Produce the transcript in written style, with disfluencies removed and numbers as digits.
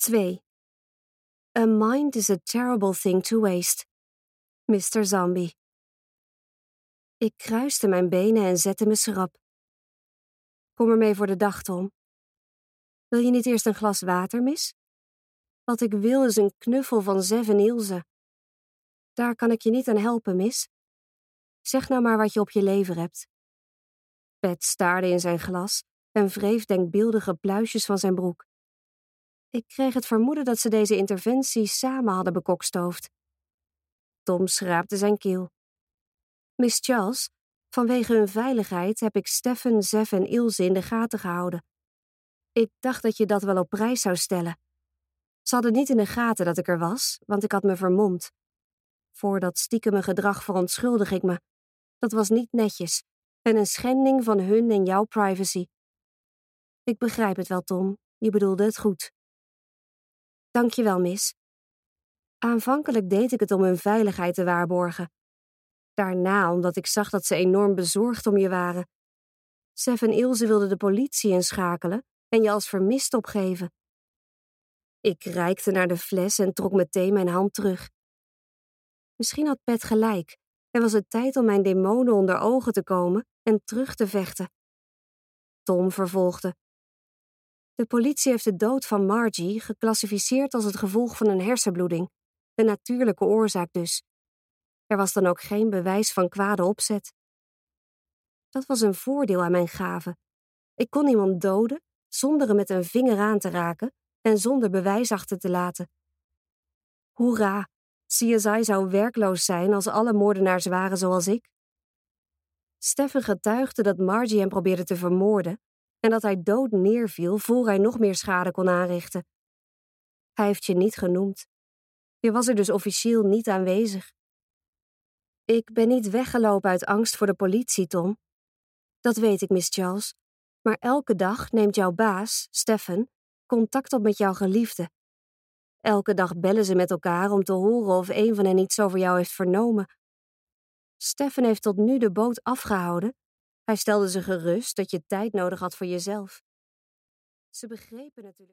2. A mind is a terrible thing to waste. Mr. Zombie. Ik kruiste mijn benen en zette me schrap. Kom er mee voor de dag, Tom. Wil je niet eerst een glas water, miss? Wat ik wil is een knuffel van Zev en Ilse. Daar kan ik je niet aan helpen, miss. Zeg nou maar wat je op je lever hebt. Pat staarde in zijn glas en wreef denkbeeldige pluisjes van zijn broek. Ik kreeg het vermoeden dat ze deze interventie samen hadden bekokstoofd. Tom schraapte zijn keel. Miss Charles, vanwege hun veiligheid heb ik Stefan, Zev en Ilse in de gaten gehouden. Ik dacht dat je dat wel op prijs zou stellen. Ze hadden niet in de gaten dat ik er was, want ik had me vermomd. Voor dat stiekeme gedrag verontschuldig ik me. Dat was niet netjes en een schending van hun en jouw privacy. Ik begrijp het wel, Tom. Je bedoelde het goed. Dank je wel, miss. Aanvankelijk deed ik het om hun veiligheid te waarborgen. Daarna omdat ik zag dat ze enorm bezorgd om je waren. Zev en Ilse wilden de politie inschakelen en je als vermist opgeven. Ik reikte naar de fles en trok meteen mijn hand terug. Misschien had Pat gelijk en was het tijd om mijn demonen onder ogen te komen en terug te vechten. Tom vervolgde. De politie heeft de dood van Margie geclassificeerd als het gevolg van een hersenbloeding, een natuurlijke oorzaak dus. Er was dan ook geen bewijs van kwade opzet. Dat was een voordeel aan mijn gave. Ik kon iemand doden zonder hem met een vinger aan te raken en zonder bewijs achter te laten. Hoera, CSI zou werkloos zijn als alle moordenaars waren zoals ik. Stefan getuigde dat Margie hem probeerde te vermoorden en dat hij dood neerviel voor hij nog meer schade kon aanrichten. Hij heeft je niet genoemd. Je was er dus officieel niet aanwezig. Ik ben niet weggelopen uit angst voor de politie, Tom. Dat weet ik, Miss Charles. Maar elke dag neemt jouw baas, Stefan, contact op met jouw geliefde. Elke dag bellen ze met elkaar om te horen of een van hen iets over jou heeft vernomen. Stefan heeft tot nu de boot afgehouden. Hij stelde ze gerust dat je tijd nodig had voor jezelf. Ze begrepen natuurlijk...